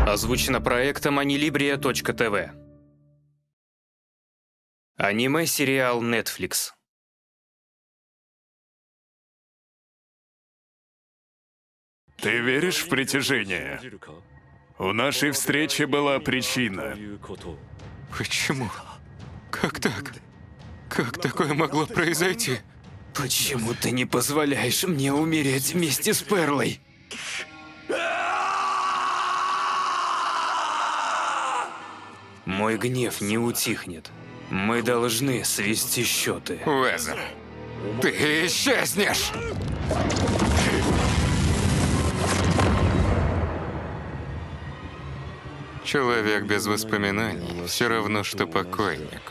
Озвучено проектом Anilibria.tv. Аниме-сериал Netflix. Ты веришь в притяжение? У нашей встречи была причина. Почему? Как так? Как такое могло произойти? Почему ты не позволяешь мне умереть вместе с Перлой? Мой гнев не утихнет. Мы должны свести счеты. Уэзер, ты исчезнешь! Человек без воспоминаний все равно, что покойник.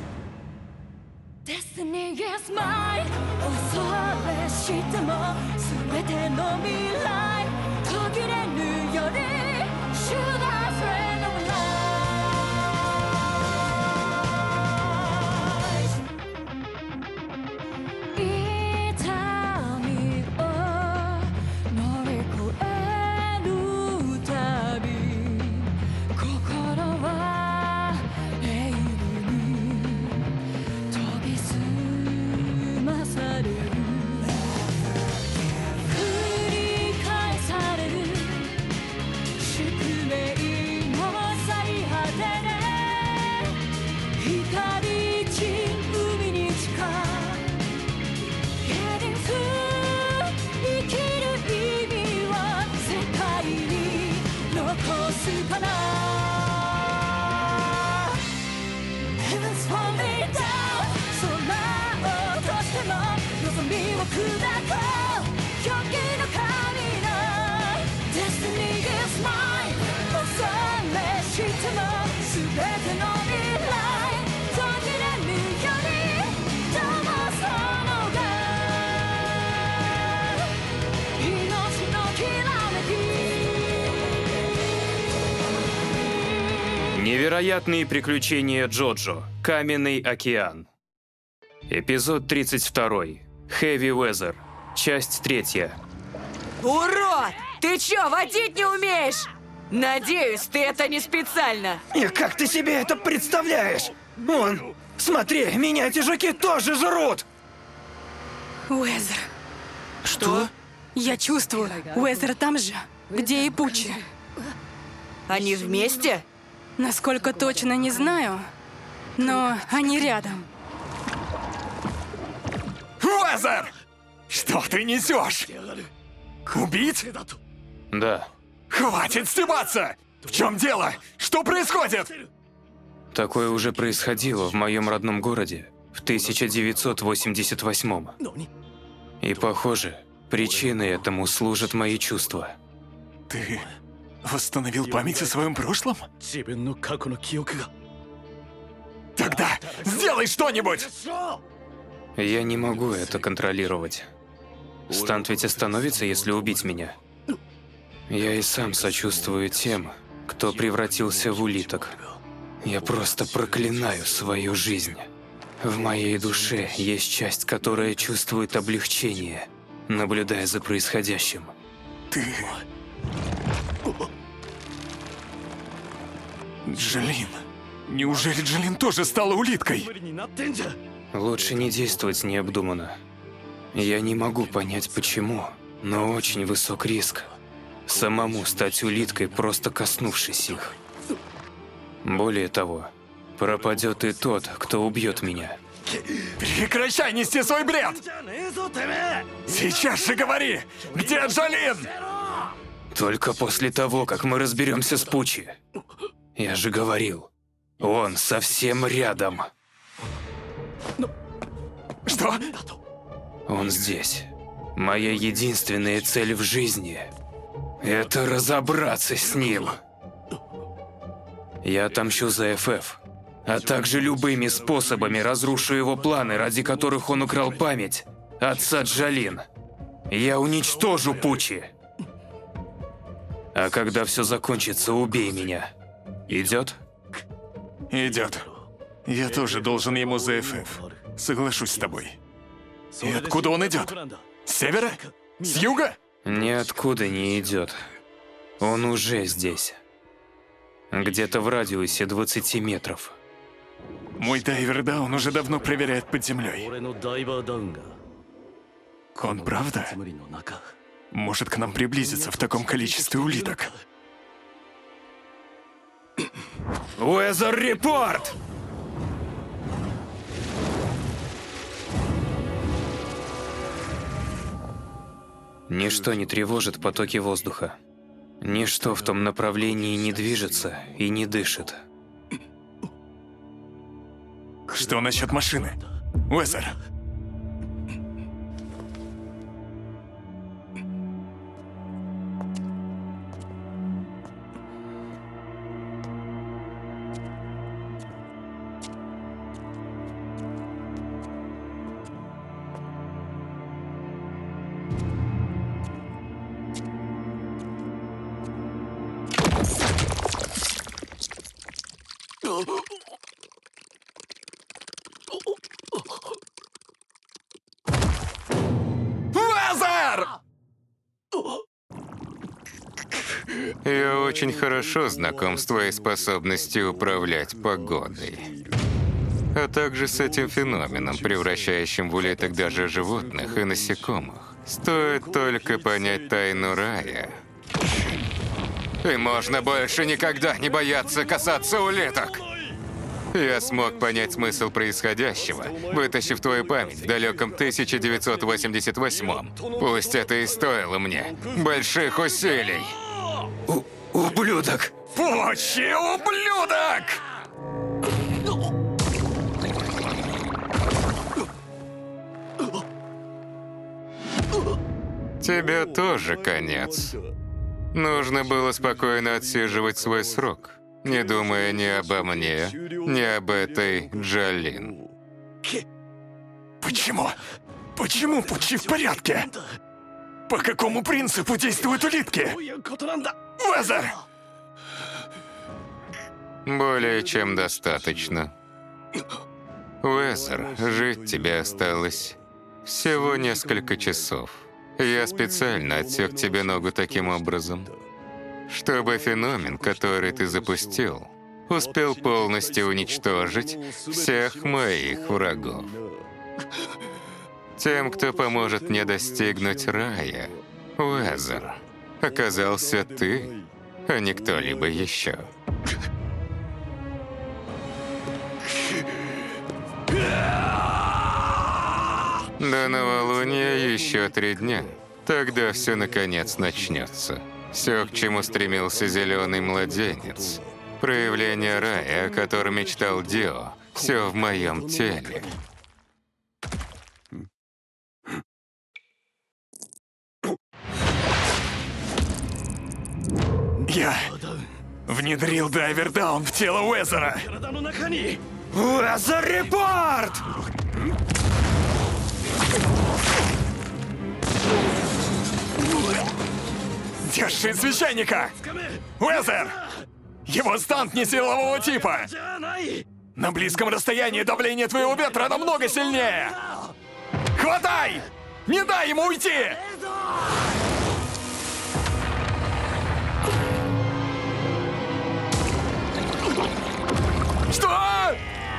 Destiny is mine. 恐れしても全ての未来途切れぬより Should I friend of life 痛みを乗り越えるたび心は永遠に研ぎ澄まされる繰り返される宿命の最果てで光散海に近Getting through 生きる意味は世界に残すかなHeaven's falling down 空を落としても望みを砕こう狂気の神の Destiny is mine 恐れしても全ての未来途切れぬよりどうもそのが命のきらめき Невероятные приключения Джоджо. Каменный океан. Эпизод 32. Heavy Weather. Часть 3. Урод! Ты чё, водить не умеешь? Надеюсь, ты это не специально. И как ты себе это представляешь? Вон, смотри, меня эти жуки тоже жрут! Уэзер, Что? я чувствую, Уэзер там же, где и Пучи. Они вместе? Насколько точно не знаю, но они рядом. Уэзер! Что ты несешь? Убить? Да, Хватит стебаться! В чем дело? Что происходит? такое уже происходило в моем родном городе в 1988. И, похоже, причиной этому служат мои чувства. Ты восстановил память о своем прошлом? 自分の過去の記憶が Тогда сделай что-нибудь! Я не могу это контролировать. Стант ведь остановится, если убить меня. Я и сам сочувствую тем, кто превратился в улиток. Я просто проклинаю свою жизнь. В моей душе есть часть, которая чувствует облегчение, наблюдая за происходящим. Ты... Джолин. Неужели Джолин тоже стала улиткой? 無理になってんじゃん Лучше не действовать необдуманно. Я не могу понять, почему, но очень высок риск самому стать улиткой, просто коснувшись их. Более того, пропадет и тот, кто убьет меня. Прекращай нести свой бред! じゃねえぞてめえ Сейчас же говори! Где Джолин? Только после того, как мы разберемся с Пучи. Я же говорил, он совсем рядом. Что? Он здесь. Моя единственная цель в жизни — это разобраться с ним. Я отомщу за ФФ, а также любыми способами разрушу его планы, ради которых он украл память отца Джолин. Я уничтожу Пучи. А когда все закончится, убей меня. Идет? Идет. Я тоже должен ему за ФФ. Соглашусь с тобой. И откуда он идет? С севера? С юга? Ниоткуда не идет. Он уже здесь. Где-то в радиусе 20 метров. Мой дайвер-даун уже давно проверяет под землей. 俺のダイバーダウンが Он правда つむりの中 может к нам приблизиться в таком количестве улиток? Уэзер Репорт! Ничто не тревожит потоки воздуха. Ничто в том направлении не движется и не дышит. Что насчет машины? Уэзер, Уэзер! Я очень хорошо знаком с твоей способностью управлять погодой. А также с этим феноменом, превращающим в улиток даже животных и насекомых. Стоит только понять тайну рая. И можно больше никогда не бояться касаться улиток. Я смог понять смысл происходящего, вытащив твою память в далеком 1988-м. Пусть это и стоило мне больших усилий. Ублюдок! Пучи, ублюдок! Тебе тоже конец. Нужно было спокойно отсиживать свой срок, не думая ни обо мне, ни об этой Джалин. Почему? Почему Пучи в порядке? По какому принципу действуют улитки? どういうことなんだ Уэзер! Более чем достаточно. Уэзер, жить тебе осталось всего несколько часов. Я специально отсек тебе ногу таким образом, чтобы феномен, который ты запустил, успел полностью уничтожить всех моих врагов. Тем, кто поможет мне достигнуть рая, Уэзер, оказался ты, а не кто-либо еще. До новолуния еще 3 дня. Тогда все наконец начнется. Все, к чему стремился зеленый младенец. Проявление рая, о котором мечтал Дио, все в моем теле. Я внедрил дайвер-даун в тело Уэзера. 体の中に Уэзер Репорт! Держи священника! Уэзер! Его стант не силового типа! じゃない На близком расстоянии давление твоего ветра намного сильнее! Хватай! Не дай ему уйти! Что?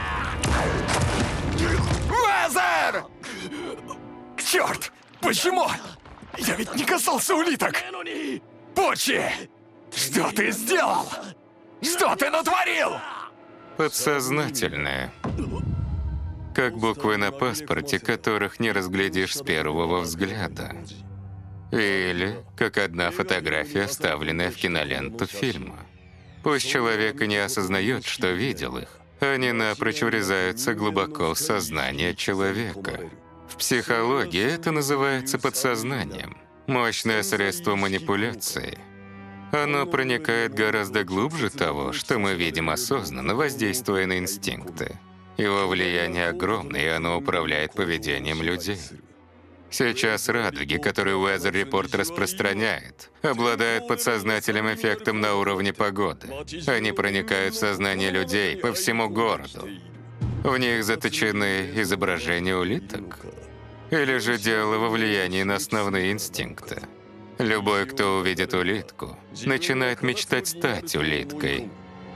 Уэзер! Черт! Почему? Я ведь не касался улиток! Пучи! Что ты сделал? Что ты натворил? Подсознательное. Как буквы на паспорте, которых не разглядишь с первого взгляда. Или как одна фотография, вставленная в киноленту фильма. Пусть человек и не осознает, что видел их, они напрочь врезаются глубоко в сознание человека. В психологии это называется подсознанием. Мощное средство манипуляции. Оно проникает гораздо глубже того, что мы видим осознанно, воздействуя на инстинкты. Его влияние огромное, и оно управляет поведением людей. Сейчас радуги, которые Уэзер Репорт распространяет, обладают подсознательным эффектом на уровне погоды. Они проникают в сознание людей по всему городу. В них заточены изображения улиток. Или же дело во влиянии на основные инстинкты. Любой, кто увидит улитку, начинает мечтать стать улиткой.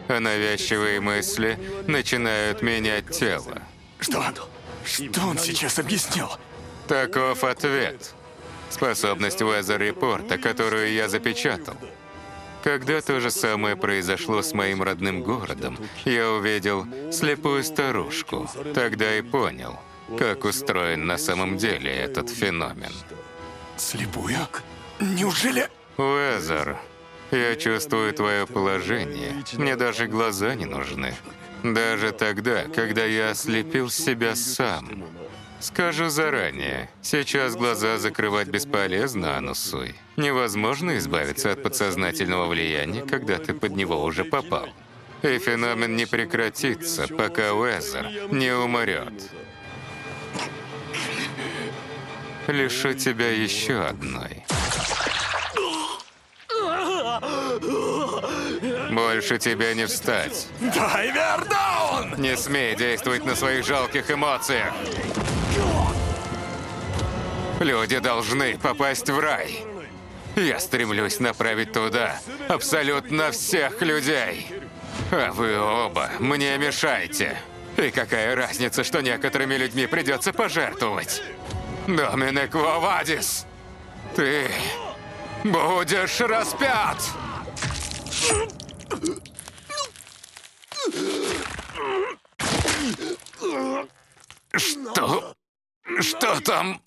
а навязчивые мысли начинают менять тело. Что? Что он сейчас объяснил? Таков ответ. Способность Weather Report, которую я запечатал. Когда то же самое произошло с моим родным городом, я увидел слепую старушку. Тогда и понял, как устроен на самом деле этот феномен. Слепую? Неужели... Weather, я чувствую твое положение. Мне даже глаза не нужны. Даже тогда, когда я ослепил себя сам. Скажу заранее, сейчас глаза закрывать бесполезно, Анусуй. Невозможно избавиться от подсознательного влияния, когда ты под него уже попал. И феномен не прекратится, пока Weather не умрет. Лишу тебя еще одной. Больше тебе не встать. Дайвер даун! Не смей действовать на своих жалких эмоциях. Люди должны попасть в рай. Я стремлюсь направить туда абсолютно всех людей. А вы оба мне мешаете. И какая разница, что некоторыми людьми придется пожертвовать? Доминик Вовадис, ты будешь распят! Что? Что там?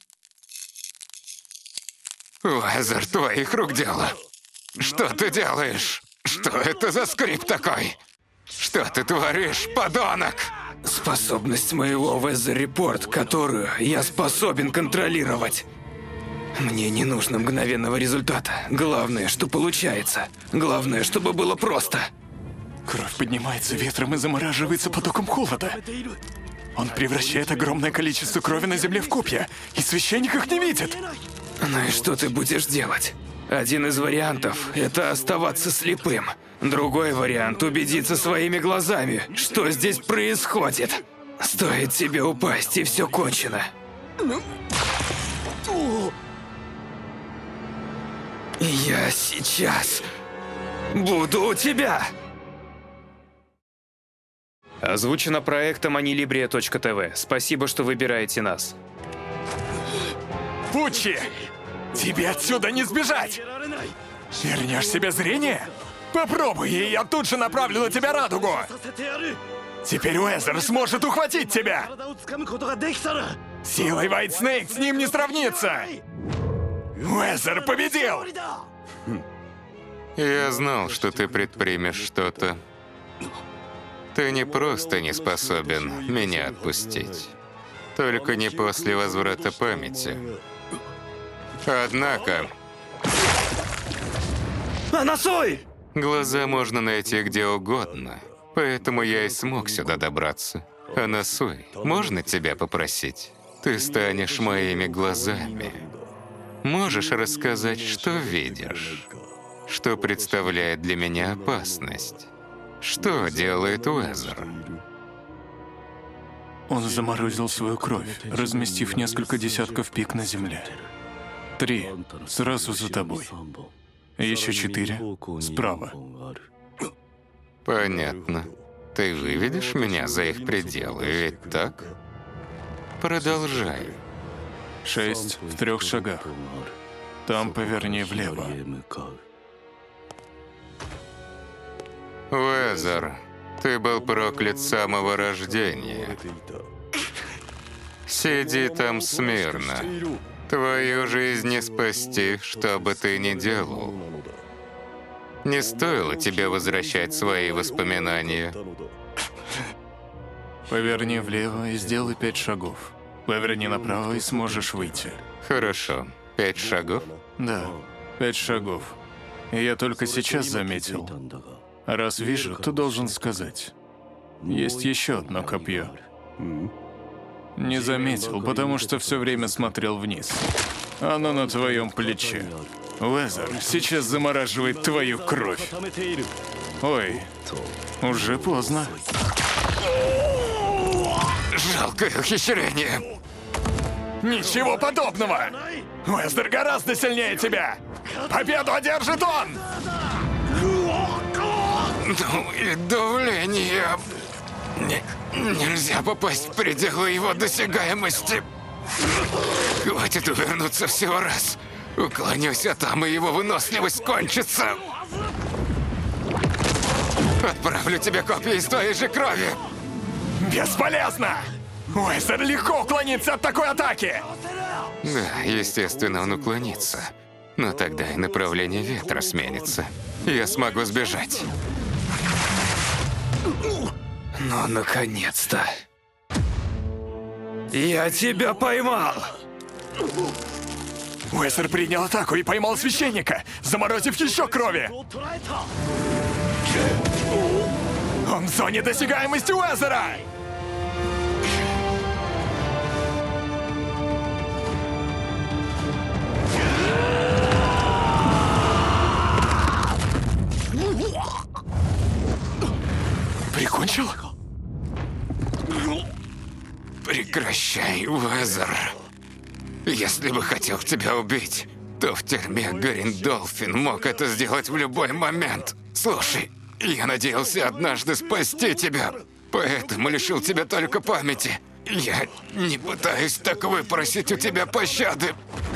Weather, твоих рук дело. Что ты делаешь? Что это за скрип такой? Что ты творишь, подонок? Способность моего Weather Report, которую я способен контролировать. Мне не нужно мгновенного результата. Главное, что получается. Главное, чтобы было просто. Кровь поднимается ветром и замораживается потоком холода. Он превращает огромное количество крови на земле в копья, и священник их не видит. Ну и что ты будешь делать? Один из вариантов – это оставаться слепым. Другой вариант – убедиться своими глазами, что здесь происходит. Стоит тебе упасть, и все кончено. Я сейчас буду у тебя. Озвучено проектом Anilibria.tv. Спасибо, что выбираете нас. Пучи! Тебе отсюда не сбежать! Вернешь себе зрение? Попробуй, и я тут же направлю на тебя радугу! Теперь Weather сможет ухватить тебя! Силой White Snake с ним не сравнится! Weather победил! Я знал, что ты предпримешь что-то. Ты не просто не способен меня отпустить. Только не после возврата памяти. Однако... Анасуй! Глаза можно найти где угодно. Поэтому я и смог сюда добраться. Анасуй, можно тебя попросить? Ты станешь моими глазами. Можешь рассказать, что видишь? Что представляет для меня опасность? Что делает Weather? Он заморозил свою кровь, разместив несколько десятков пик на земле. 3 сразу за тобой. Еще 4 справа. Понятно. Ты выведешь меня за их пределы, ведь так? Продолжай. 6 в 3 шагах. Там поверни влево. Weather, ты был проклят с самого рождения. Сиди там смирно. Твою жизнь не спасти, что бы ты ни делал. Не стоило тебе возвращать свои воспоминания. Поверни влево и сделай 5 шагов. Поверни направо и сможешь выйти. Хорошо. 5 шагов? Да, 5 шагов. И я только сейчас заметил. Раз вижу, то должен сказать. Есть еще одно копье. Не заметил, потому что все время смотрел вниз. Оно на твоем плече. Weather сейчас замораживает твою кровь. Ой, уже поздно. Жалкое ухищрение. Ничего подобного! Weather гораздо сильнее тебя! Победу одержит он! Ну и давление. Нельзя попасть в пределы его досягаемости. Хватит увернуться всего раз. Уклонюсь, а там и его выносливость кончится. Отправлю тебе копии из твоей же крови. Бесполезно! Уэзер легко уклонится от такой атаки! Да, естественно, он уклонится. Но тогда и направление ветра сменится. Я смогу сбежать. Ну, наконец-то. Я тебя поймал! Уэзер принял атаку и поймал священника, заморозив еще крови! Он в зоне досягаемости Уэзера! Прикончил? Прекращай, Уэзер. Если бы хотел тебя убить, то в тюрьме Гариндолфин мог это сделать в любой момент. Слушай, я надеялся однажды спасти тебя, поэтому лишил тебя только памяти. Я не пытаюсь так выпросить у тебя пощады.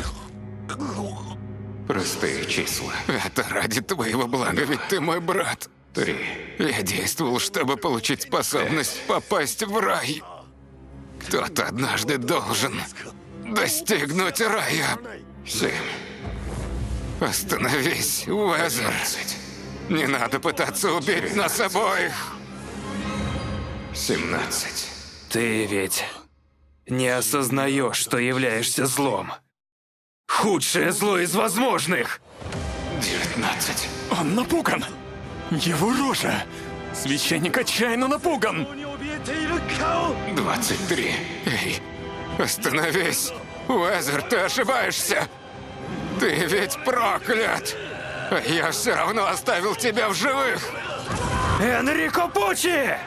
Простые числа. Это ради твоего блага, ведь ты мой брат. 3. Я действовал, чтобы получить способность попасть в рай. Кто-то однажды должен достигнуть рая. 7. Остановись, Уэзер. Не надо пытаться убить нас обоих. 17. Ты ведь не осознаешь, что являешься злом. Худшее зло из возможных. 19. Он напуган! Его рожа! Священник отчаянно напуган! 23. Эй, остановись! Уэзер, ты ошибаешься! Ты ведь проклят! А я все равно оставил тебя в живых! Энрико Пуччи!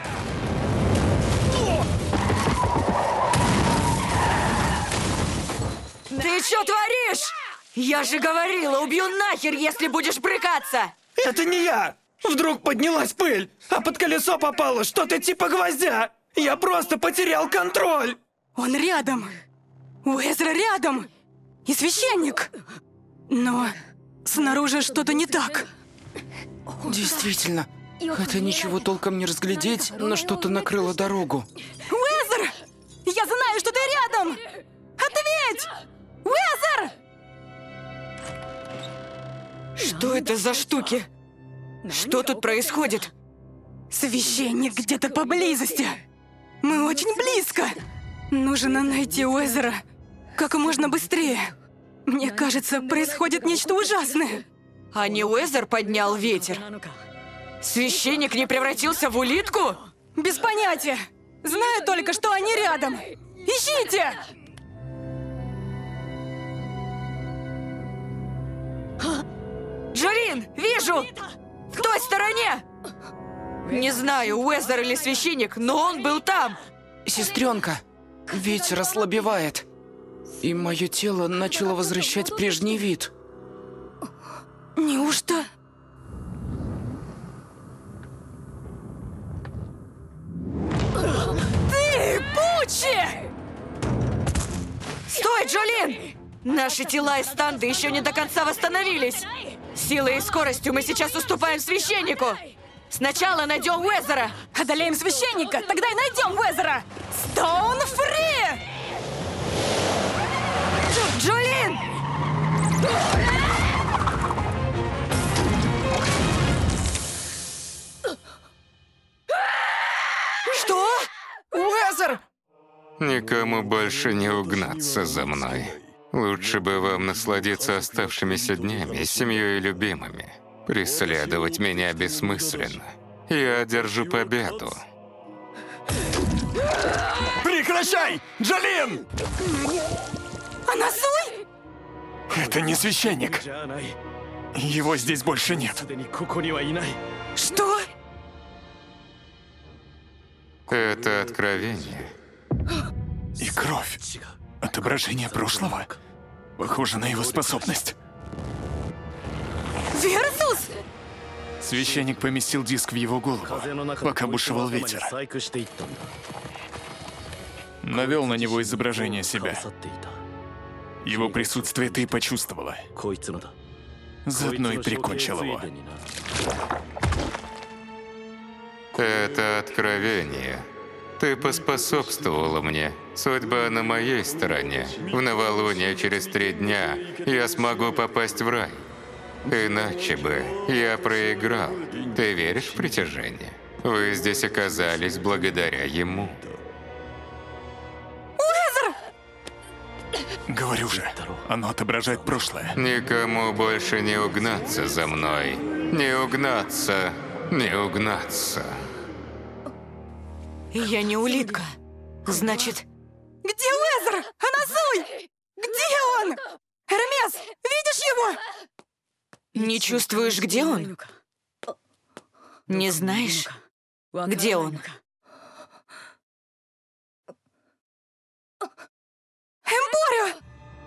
Ты что творишь? Я же говорила, убью нахер, если будешь брыкаться! Это не я! Вдруг поднялась пыль, а под колесо попало что-то типа гвоздя! Я просто потерял контроль! Он рядом. Уэзер рядом. И священник. Но снаружи что-то не так. Действительно, хотя ничего толком не разглядеть, но что-то накрыло дорогу. Уэзер! Я знаю, что ты рядом! Ответь! Уэзер! Что это за штуки? Что тут происходит? Священник где-то поблизости. Мы очень близко. Нужно найти Уэзера как можно быстрее. Мне кажется, происходит нечто ужасное. А не Уэзер поднял ветер? Священник не превратился в улитку? Без понятия. Знаю только, что они рядом. Ищите! Джолин, вижу! В той стороне! Не знаю, Уэзер или священник, но он был там! Сестренка, ветер ослабевает. И мое тело начало возвращать прежний вид. Неужто? Ты, Пуччи! Стой, Джолин! Наши тела и станды еще не до конца восстановились. Силой и скоростью мы сейчас уступаем священнику. Сначала найдем Уэзера. Одолеем священника, тогда и найдем Уэзера. Стоун фри! Джолин! Что? Уэзер! Никому больше не угнаться за мной. Лучше бы вам насладиться оставшимися днями с семьей и любимыми. Преследовать меня бессмысленно. Я одержу победу. Прекращай! Джолин! Она злой? Это не священник. Его здесь больше нет. Что? Это откровение. И кровь. Отображение прошлого. Похоже на его способность. Версус? Священник поместил диск в его голову, пока бушевал ветер. Навел на него изображение себя. Его присутствие ты почувствовала. Заодно и прикончил его. Это откровение. Ты поспособствовала мне. Судьба на моей стороне. В новолуние через 3 дня я смогу попасть в рай. Иначе бы я проиграл. Ты веришь в притяжение? Вы здесь оказались благодаря ему. Говорю же, оно отображает прошлое. Никому больше не угнаться за мной. Не угнаться, не угнаться. Я не улитка. Значит, Где Уэзер? Анасуй! Где он? Эрмес, видишь его? не чувствуешь, где он? Не знаешь, где он? Эмпорио!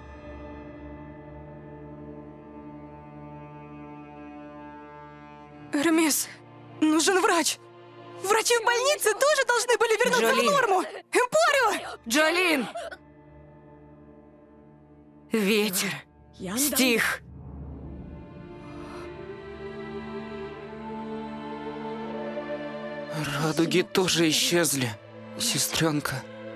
Эрмес, нужен врач. Врачи в больнице тоже должны были вернуться Джолин. в норму. Эмпорио! Джолин! Ветер стих. Радуги тоже исчезли, сестренка.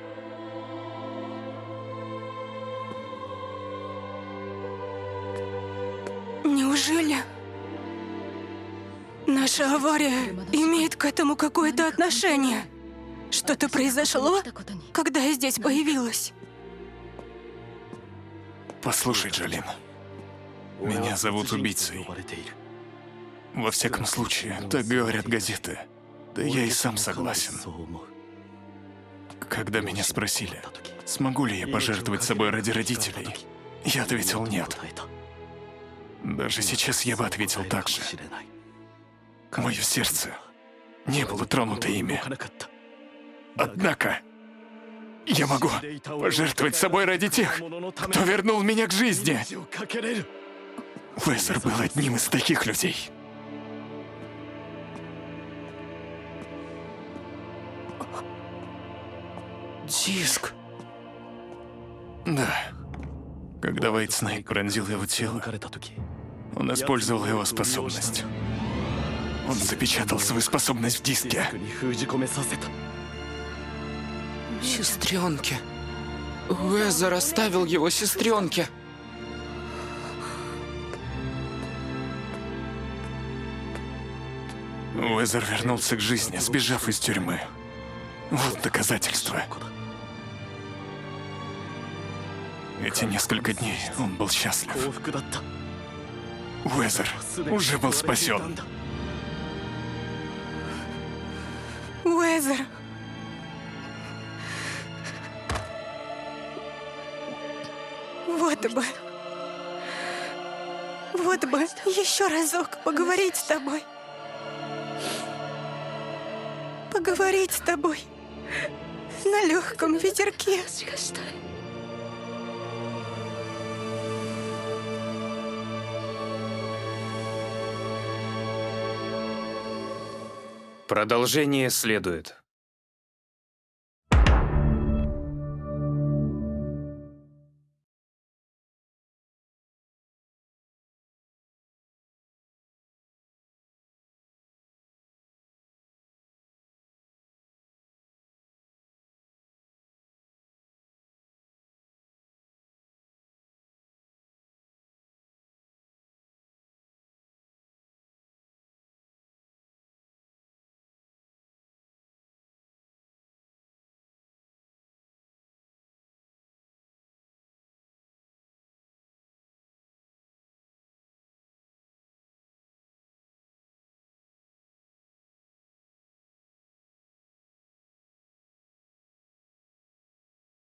Неужели наша авария имеет к этому какое-то отношение? Что-то произошло, когда я здесь появилась? Послушай, Джолин. Меня зовут убийцей. Во всяком случае, так говорят газеты. Да я и сам согласен. Когда меня спросили, смогу ли я пожертвовать собой ради родителей, я ответил нет. Даже сейчас я бы ответил так же. Мое сердце не было тронуто ими. Однако, я могу пожертвовать собой ради тех, кто вернул меня к жизни. Уэзер был одним из таких людей. Диск. Да. Когда Уайт Снейк пронзил его тело, он использовал его способность. Он запечатал свою способность в диске. Сестренке. Уэзер оставил его сестренке. Уэзер вернулся к жизни, сбежав из тюрьмы. Вот доказательство. Эти несколько дней он был счастлив. Уэзер уже был спасен. Уэзер. Вот бы еще разок поговорить с тобой. Поговорить с тобой на легком ветерке. Продолжение следует.